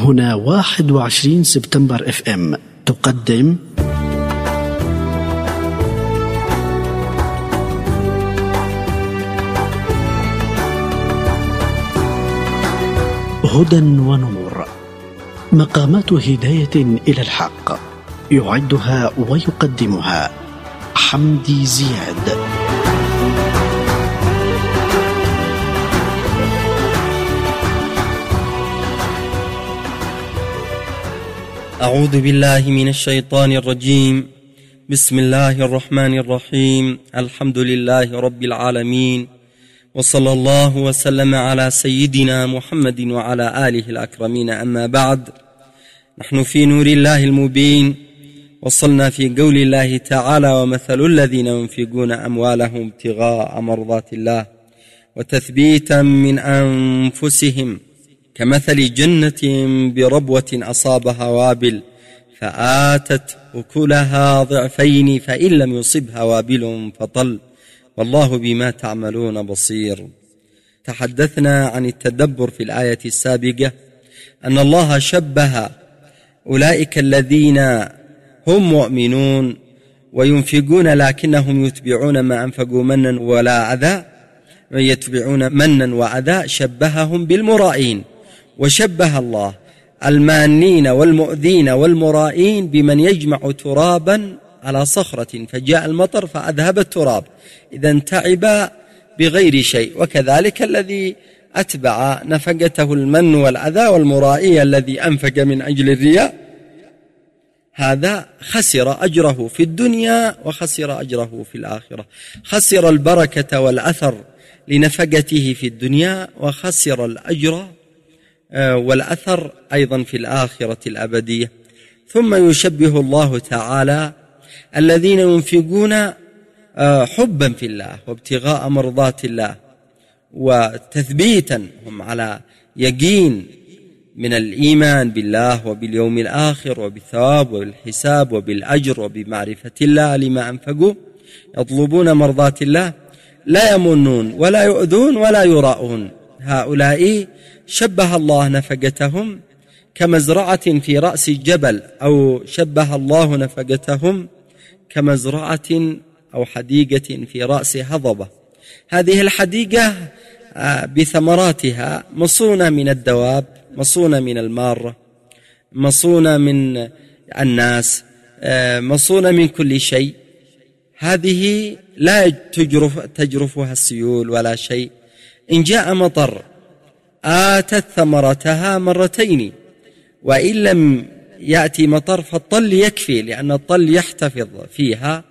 هنا 21 سبتمبر FM تقدم هدى ونور، مقامات هداية إلى الحق، يعدها ويقدمها حمدي زياد. أعوذ بالله من الشيطان الرجيم. بسم الله الرحمن الرحيم. الحمد لله رب العالمين، وصلى الله وسلم على سيدنا محمد وعلى آله الأكرمين. أما بعد، نحن في نور الله المبين، وصلنا في قول الله تعالى: ومثل الذين ينفقون أموالهم ابتغاء مرضات الله وتثبيتا من أنفسهم كمثل جنة بربوة أصابها وابل فآتت أكلها ضعفين فإن لم يصبها وابل فطل والله بما تعملون بصير. تحدثنا عن التدبر في الآية السابقة أن الله شبه أولئك الذين هم مؤمنون وينفقون لكنهم يتبعون ما أنفقوا منا ولا أذى، ويتبعون منا وأذى، شبههم بالمرائين. وشبه الله المانين والمؤذين والمرائين بمن يجمع ترابا على صخرة فجاء المطر فأذهب التراب، إذن تعب بغير شيء. وكذلك الذي أتبع نفقته المن والأذى والمرائي الذي أنفق من أجل الرياء، هذا خسر أجره في الدنيا وخسر أجره في الآخرة، خسر البركة والأثر لنفقته في الدنيا، وخسر الأجر والأثر أيضا في الآخرة الأبدية. ثم يشبه الله تعالى الذين ينفقون حبا في الله وابتغاء مرضات الله وتثبيتا، هم على يقين من الإيمان بالله وباليوم الآخر وبالثواب وبالحساب وبالأجر وبمعرفة الله لما أنفقوا، يطلبون مرضات الله، لا يمنون ولا يؤذون ولا يراؤون. هؤلاء شبه الله نفقتهم كمزرعة في رأس الجبل، أو شبه الله نفقتهم كمزرعة أو حديقة في رأس هضبة. هذه الحديقة بثمراتها مصونة من الدواب، مصونة من المارة، مصونة من الناس، مصونة من كل شيء. هذه لا تجرفها السيول ولا شيء. إن جاء مطر آتت ثمرتها مرتين، وإن لم يأتي مطر فالطل يكفي، لأن الطل يحتفظ فيها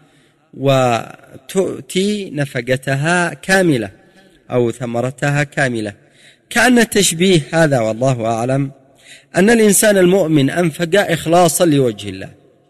وتؤتي نفقتها كاملة أو ثمرتها كاملة. كأن التشبيه هذا والله أعلم أن الإنسان المؤمن أنفق إخلاصا لوجه الله،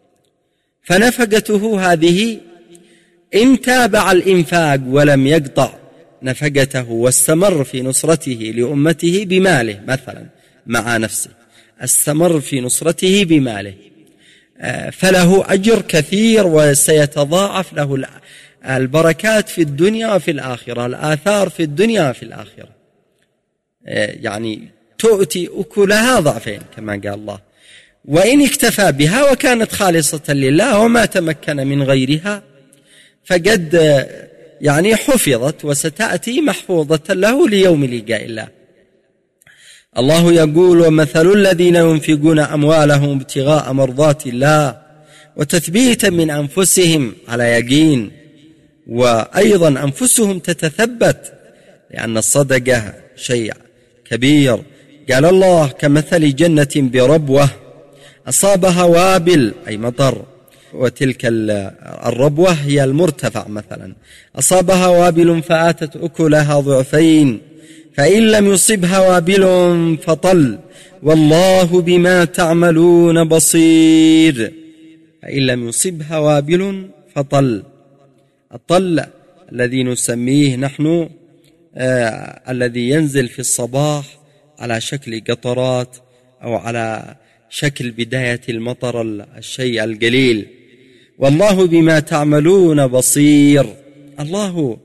فنفقته هذه إن تابع الإنفاق ولم يقطع نفقته واستمر في نصرته لأمته بماله، مثلا مع نفسه استمر في نصرته بماله، فله أجر كثير وسيتضاعف له البركات في الدنيا وفي الآخرة، الآثار في الدنيا وفي الآخرة، يعني تؤتي أكلها ضعفين كما قال الله. وإن اكتفى بها وكانت خالصة لله وما تمكن من غيرها فقد يعني حفظت وستأتي محفوظة له ليوم لقاء الله. الله يقول: ومثل الذين ينفقون أموالهم ابتغاء مرضات الله وتثبيتا من أنفسهم، على يقين، وأيضا أنفسهم تتثبت، لأن الصدقة شيء كبير. قال الله: كمثل جنة بربوة أصابها وابل، أي مطر، وتلك الربوة هي المرتفع مثلا، أصابها وابل فآتت أكلها ضعفين فإن لم يصبها وابل فطل والله بما تعملون بصير. فإن لم يصبها وابل فطل، الطل الذي نسميه نحن الذي ينزل في الصباح على شكل قطرات أو على شكل بداية المطر، الشيء القليل. والله بما تعملون بصير، الله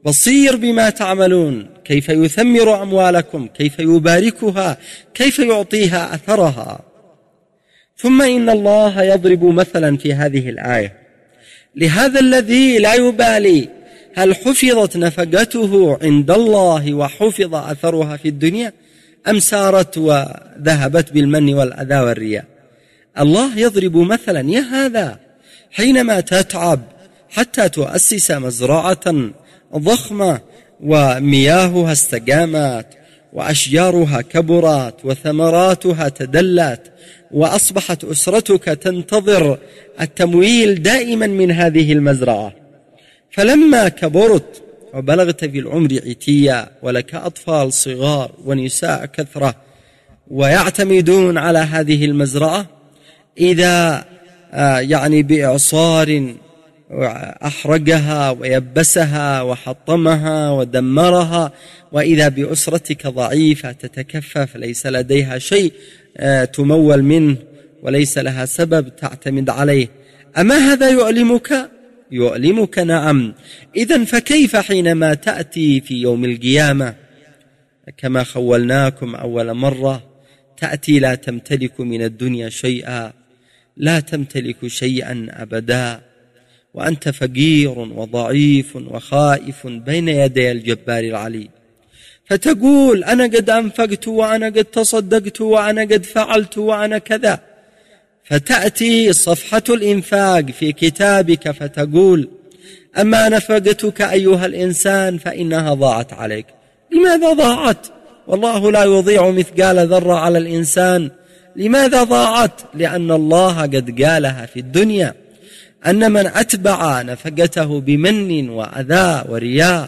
بصير بما تعملون، كيف يثمر أموالكم، كيف يباركها، كيف يعطيها أثرها. ثم إن الله يضرب مثلا في هذه الآية لهذا الذي لا يبالي هل حفظت نفقته عند الله وحفظ أثرها في الدنيا أم سارت وذهبت بالمن والأذى والرياء. الله يضرب مثلا: يا هذا حينما تتعب حتى تؤسس مزرعة ضخمة ومياهها استقامت وأشجارها كبرت وثمراتها تدلت وأصبحت أسرتك تنتظر التمويل دائما من هذه المزرعة، فلما كبرت وبلغت في العمر عتيا ولك أطفال صغار ونساء كثرة ويعتمدون على هذه المزرعة، إذا بإعصار أحرقها ويبسها وحطمها ودمرها، وإذا بأسرتك ضعيفة تتكفف ليس لديها شيء تمول منه وليس لها سبب تعتمد عليه، أما هذا يؤلمك؟ يؤلمك، نعم. إذن فكيف حينما تأتي في يوم القيامة كما خولناكم أول مرة، تأتي لا تمتلك من الدنيا شيئا، لا تمتلك شيئا أبدا، وأنت فقير وضعيف وخائف بين يدي الجبار العلي، فتقول: أنا قد أنفقت وأنا قد تصدقت وأنا قد فعلت وأنا كذا، فتأتي صفحة الإنفاق في كتابك فتقول: أما نفقتك أيها الإنسان فإنها ضاعت عليك. لماذا ضاعت؟ والله لا يضيع مثقال ذرة على الإنسان. لماذا ضاعت؟ لأن الله قد قالها في الدنيا أن من أتبع نفقته بمن وأذى ورياء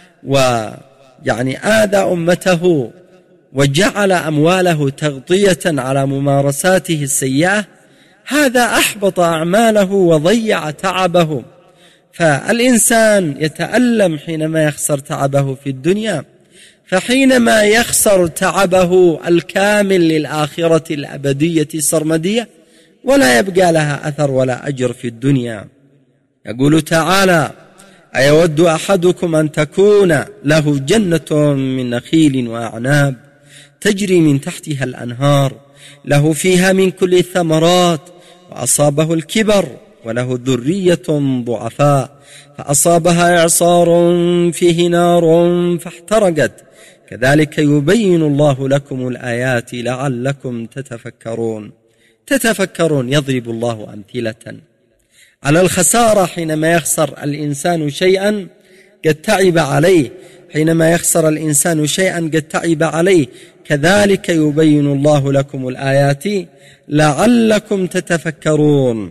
آذى أمته وجعل أمواله تغطية على ممارساته السيئة، هذا أحبط أعماله وضيع تعبه. فالإنسان يتألم حينما يخسر تعبه في الدنيا، فحينما يخسر تعبه الكامل للآخرة الأبدية السرمدية ولا يبقى لها أثر ولا أجر في الدنيا. يقول تعالى: أيود أحدكم أن تكون له جنة من نخيل وأعناب تجري من تحتها الأنهار له فيها من كل الثمرات وأصابه الكبر وله ذرية ضعفاء فأصابها إعصار فيه نار فاحترقت كذلك يبين الله لكم الآيات لعلكم تتفكرون. يضرب الله أمثلة على الخسارة حينما يخسر الإنسان شيئا قد تعب عليه، حينما يخسر الإنسان شيئا قد تعب عليه، كذلك يبين الله لكم الآيات لعلكم تتفكرون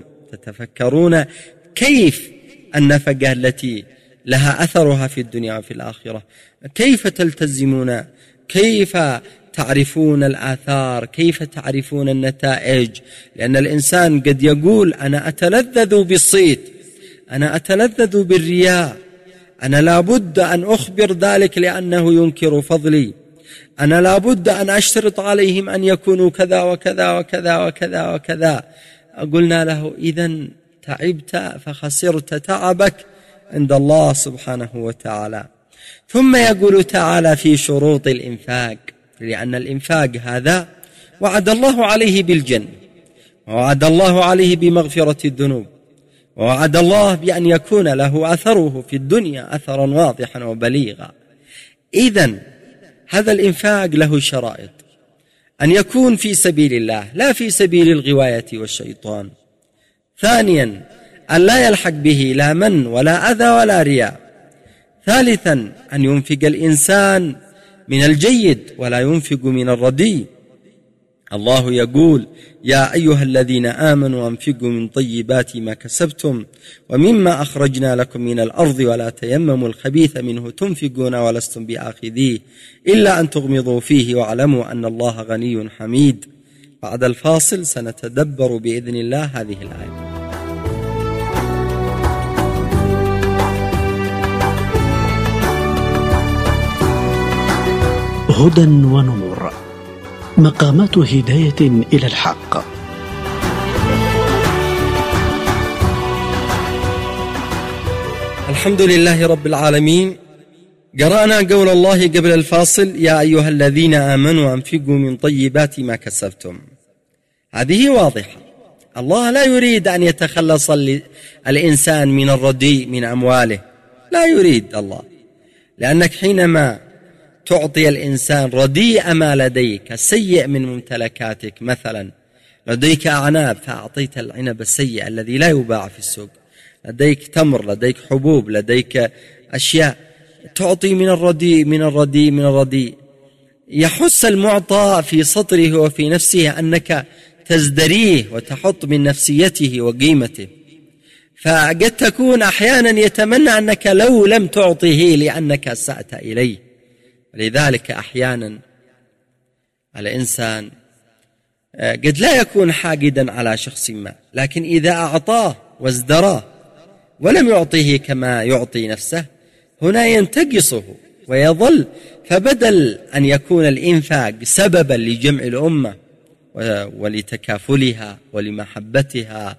كيف النفقة التي لها أثرها في الدنيا وفي الآخرة، كيف تلتزمون، كيف تعرفون الآثار، كيف تعرفون النتائج. لأن الإنسان قد يقول: أنا أتلذذ بالصيت، أنا أتلذذ بالرياء، أنا لابد أن أخبر ذلك لأنه ينكر فضلي، أنا لابد أن أشترط عليهم أن يكونوا كذا وكذا وكذا وكذا وكذا. قلنا له: إذن تعبت فخسرت تعبك عند الله سبحانه وتعالى. ثم يقول تعالى في شروط الإنفاق، لأن الإنفاق هذا وعد الله عليه بالجنة، ووعد الله عليه بمغفرة الذنوب، ووعد الله بأن يكون له أثره في الدنيا أثرا واضحا وبليغا. إذن هذا الإنفاق له شرائط: أن يكون في سبيل الله لا في سبيل الغواية والشيطان. ثانيا أن لا يلحق به لا من ولا أذى ولا رياء. ثالثا أن ينفق الإنسان من الجيد ولا ينفق من الرديء. الله يقول: يا أيها الذين آمنوا أنفقوا من طيبات ما كسبتم ومما أخرجنا لكم من الأرض ولا تيمموا الخبيث منه تنفقون ولستم بآخذيه إلا أن تغمضوا فيه واعلموا أن الله غني حميد. بعد الفاصل سنتدبر بإذن الله هذه الآية. هدى ونور، مقامات هداية إلى الحق. الحمد لله رب العالمين، قرأنا قول الله قبل الفاصل: يا أيها الذين آمنوا أنفقوا من طيبات ما كسبتم. هذه واضحة، الله لا يريد أن يتخلص الإنسان من الرديء من أمواله، لا يريد الله، لأنك حينما تعطي الإنسان رديء ما لديك، سيء من ممتلكاتك، مثلا لديك أعناب فأعطيت العنب السيء الذي لا يباع في السوق، لديك تمر، لديك حبوب، لديك أشياء، تعطي من الرديء من الرديء من الرديء، يحس المعطى في سطره وفي نفسه أنك تزدريه وتحط من نفسيته وقيمته، فقد تكون أحيانا يتمنى أنك لو لم تعطيه لأنك أسأت إليه. لذلك أحيانا الإنسان قد لا يكون حاقدا على شخص ما، لكن إذا أعطاه وازدراه ولم يعطيه كما يعطي نفسه، هنا ينتقصه ويظل. فبدل أن يكون الإنفاق سببا لجمع الأمة ولتكافلها ولمحبتها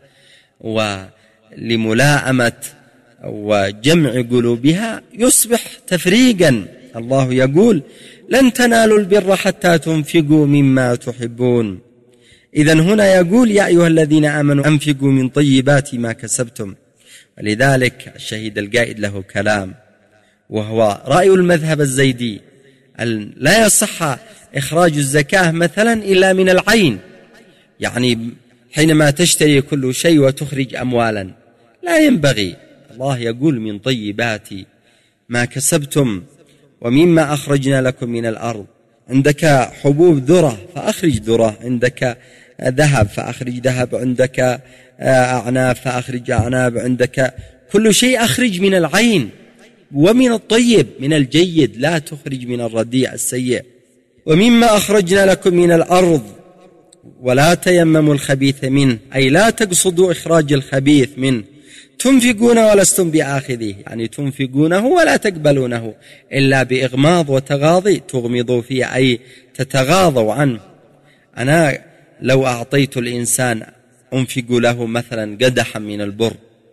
ولملائمة وجمع قلوبها، يصبح تفريقا. الله يقول: لن تنالوا البر حتى تنفقوا مما تحبون. إذن هنا يقول: يا أيها الذين آمنوا أنفقوا من طيبات ما كسبتم. ولذلك الشهيد القائد له كلام، وهو رأي المذهب الزيدي: لا يصح إخراج الزكاة مثلا إلا من العين، يعني حينما تشتري كل شيء وتخرج أموالا لا ينبغي. الله يقول: من طيبات ما كسبتم ومما أخرجنا لكم من الأرض. عندك حبوب ذرة فأخرج ذرة، عندك ذهب فأخرج ذهب، عندك أعناب فأخرج أعناب، عندك كل شيء أخرج من العين ومن الطيب من الجيد، لا تخرج من الرديء السيء. ومما أخرجنا لكم من الأرض ولا تيمموا الخبيث منه، أي لا تقصدوا إخراج الخبيث منه. تنفقون ولستم بآخذيه، يعني تنفقونه ولا تقبلونه إلا بإغماض وتغاضي، تغمضوا فيه أي تتغاضوا عنه. أنا لو أعطيت الإنسان أنفق له مثلا قدحا من البر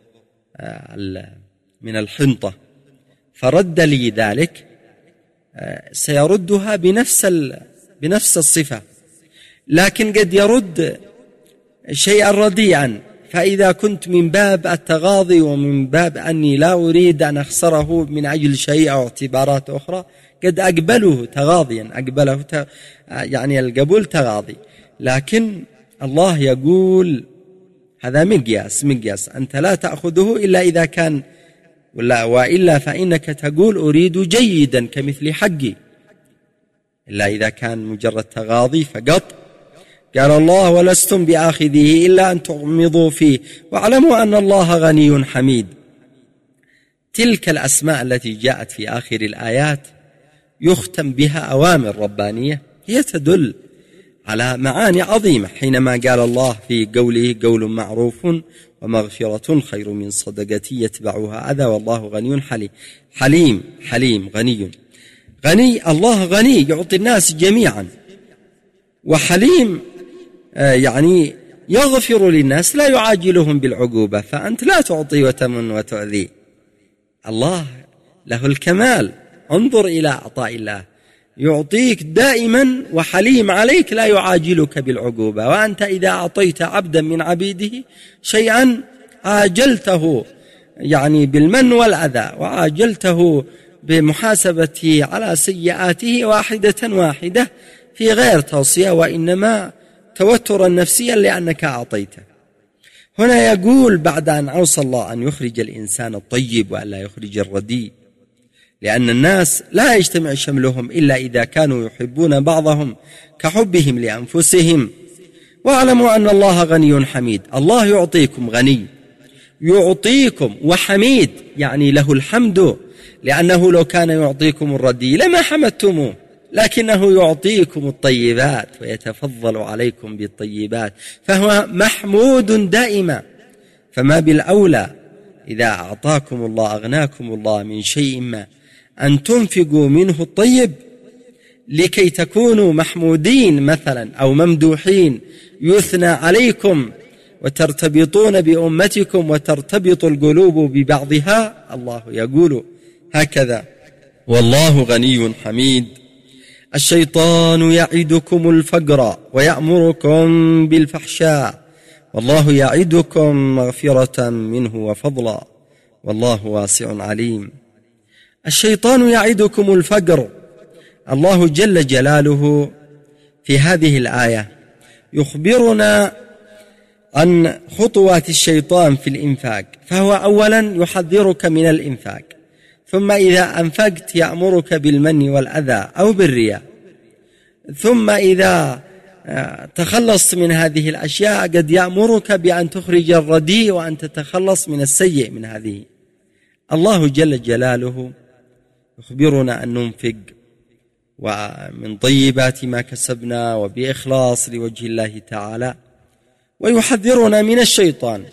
من الحنطة فرد لي ذلك، سيردها بنفس الصفة، لكن قد يرد شيئا رديئا. فإذا كنت من باب التغاضي ومن باب أني لا أريد أن أخسره من أجل شيء أو اعتبارات أخرى، قد أقبله تغاضيا، أقبله يعني القبول تغاضي. لكن الله يقول هذا مقياس، أنت لا تأخذه إلا إذا كان، وإلا فإنك تقول أريد جيدا كمثل حقي، إلا إذا كان مجرد تغاضي فقط. قال الله: ولستم بآخذه إلا أن تغمضوا فيه واعلموا أن الله غني حميد. تلك الأسماء التي جاءت في آخر الآيات يختم بها أوامر ربانية، هي تدل على معاني عظيمة. حينما قال الله في قوله: قول معروف ومغفرة خير من صدقة يتبعها أذى والله غني حليم غني. الله غني يعطي الناس جميعا، وحليم يعني يغفر للناس لا يعاجلهم بالعقوبة، فأنت لا تعطي وتمن وتؤذي. الله له الكمال. انظر إلى عطاء الله، يعطيك دائما وحليم عليك لا يعاجلك بالعقوبة. وأنت إذا أعطيت عبدا من عبيده شيئا عاجلته يعني بالمن والأذى، وعاجلته بمحاسبته على سيئاته واحدة في غير توصية، وإنما توترا نفسيا لأنك أعطيته. هنا يقول بعد أن أوصى الله أن يخرج الإنسان الطيب وألا يخرج الرديء، لأن الناس لا يجتمع شملهم إلا إذا كانوا يحبون بعضهم كحبهم لأنفسهم. واعلموا أن الله غني حميد. الله يعطيكم غني، يعطيكم وحميد، يعني له الحمد، لأنه لو كان يعطيكم الرديء لما حمدتموه، لكنه يعطيكم الطيبات ويتفضل عليكم بالطيبات، فهو محمود دائما. فما بالأولى إذا أعطاكم الله أغناكم الله من شيء ما أن تنفقوا منه الطيب لكي تكونوا محمودين مثلا أو ممدوحين، يثنى عليكم وترتبطون بأمتكم وترتبط القلوب ببعضها. الله يقول هكذا: والله غني حميد. الشيطان يعدكم الفقر ويأمركم بالفحشاء والله يعدكم مغفرة منه وفضلا والله واسع عليم. الشيطان يعدكم الفقر. الله جل جلاله في هذه الآية يخبرنا عن خطوات الشيطان في الإنفاق، فهو أولا يحذرك من الإنفاق، ثم إذا أنفقت يأمرك بالمن والأذى أو بالرياء، ثم إذا تخلص من هذه الأشياء قد يأمرك بأن تخرج الرديء وأن تتخلص من السيء من هذه. الله جل جلاله يخبرنا أن ننفق ومن طيبات ما كسبنا وبإخلاص لوجه الله تعالى، ويحذرنا من الشيطان.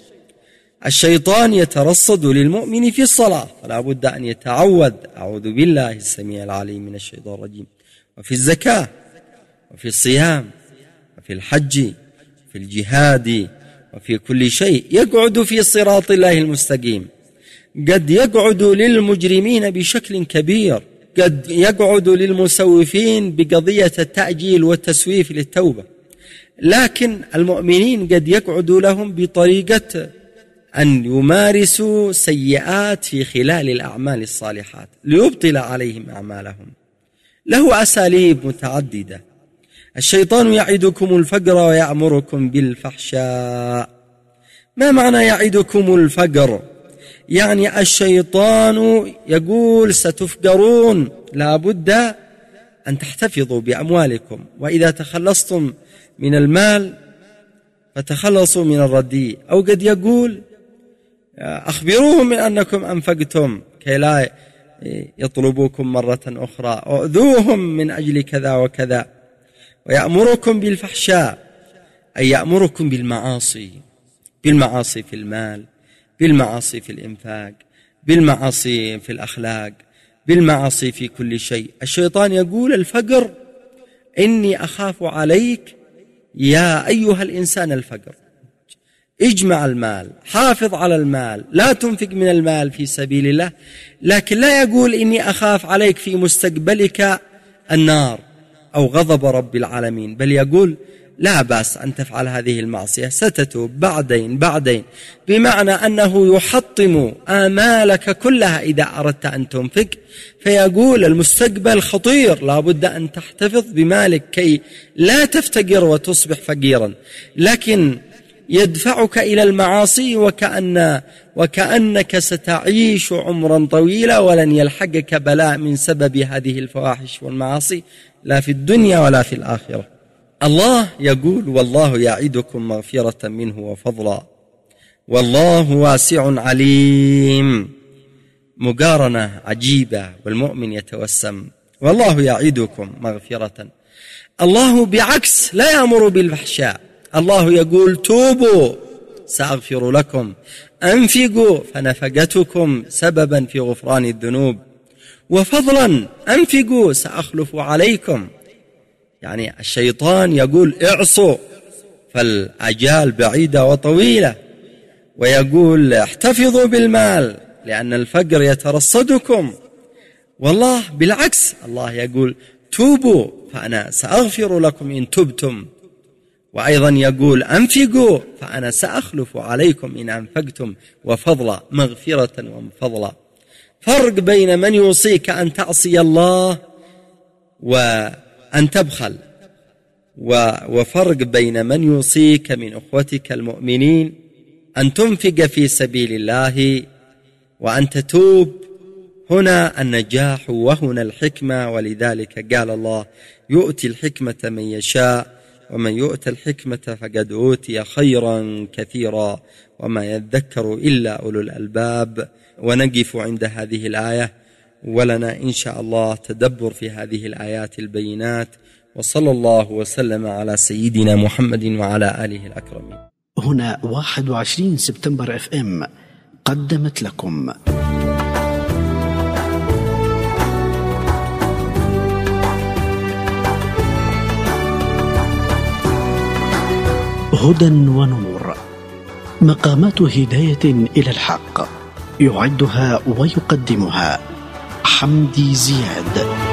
الشيطان يترصد للمؤمن في الصلاة، فلا بد أن يتعوذ، أعوذ بالله السميع العليم من الشيطان الرجيم، وفي الزكاة وفي الصيام وفي الحج وفي الجهاد وفي كل شيء يقعد في صراط الله المستقيم. قد يقعد للمجرمين بشكل كبير، قد يقعد للمسوفين بقضية التأجيل والتسويف للتوبة، لكن المؤمنين قد يقعد لهم بطريقة أن يمارسوا سيئات في خلال الأعمال الصالحات ليبطل عليهم أعمالهم. له أساليب متعددة. الشيطان يعدكم الفقر ويأمركم بالفحشاء. ما معنى يعدكم الفقر؟ يعني الشيطان يقول ستفقرون، لا بد أن تحتفظوا بأموالكم، وإذا تخلصتم من المال فتخلصوا من الرديء. أو قد يقول أخبروهم من أنكم أنفقتم كي لا يطلبوكم مرة أخرى، أؤذوهم من أجل كذا وكذا. ويأمركم بالفحشاء أي يأمركم بالمعاصي، بالمعاصي في المال، بالمعاصي في الإنفاق، بالمعاصي في الأخلاق، بالمعاصي في كل شيء. الشيطان يقول الفقر إني أخاف عليك يا أيها الإنسان الفقر، اجمع المال، حافظ على المال، لا تنفق من المال في سبيل الله، لكن لا يقول إني أخاف عليك في مستقبلك النار أو غضب رب العالمين، بل يقول لا بأس أن تفعل هذه المعصية، ستتوب بعدين، بمعنى أنه يحطم آمالك كلها إذا أردت أن تنفق. فيقول المستقبل خطير، لا بد أن تحتفظ بمالك كي لا تفتقر وتصبح فقيرا، لكن يدفعك إلى المعاصي وكأنك ستعيش عمرا طويلا ولن يلحقك بلاء من سبب هذه الفواحش والمعاصي لا في الدنيا ولا في الآخرة. الله يقول والله يعدكم مغفرة منه وفضلا والله واسع عليم. مقارنة عجيبة، والمؤمن يتوسم والله يعدكم مغفرة. الله بعكس لا يأمر بالفحشاء، الله يقول توبوا سأغفر لكم، أنفقوا فنفقتكم سببا في غفران الذنوب، وفضلا أنفقوا سأخلف عليكم. يعني الشيطان يقول اعصوا فالأجال بعيدة وطويلة، ويقول احتفظوا بالمال لأن الفقر يترصدكم. والله بالعكس، الله يقول توبوا فأنا سأغفر لكم إن تبتم، وأيضا يقول أنفقوا فأنا سأخلف عليكم إن أنفقتم، وفضلا مغفرة وفضلا. فرق بين من يوصيك أن تعصي الله وأن تبخل، وفرق بين من يوصيك من أخوتك المؤمنين أن تنفق في سبيل الله وأن تتوب. هنا النجاح وهنا الحكمة، ولذلك قال الله يؤتي الحكمة من يشاء ومن يؤت الحكمة فقد أوتي خيرا كثيرا وما يذكر إلا أولو الألباب. ونقف عند هذه الآية، ولنا إن شاء الله تدبر في هذه الآيات البينات. وصلى الله وسلم على سيدنا محمد وعلى آله الأكرمين. هنا 21 سبتمبر FM قدمت لكم هدى ونور، مقامات هداية إلى الحق، يعدها ويقدمها حمدي زياد.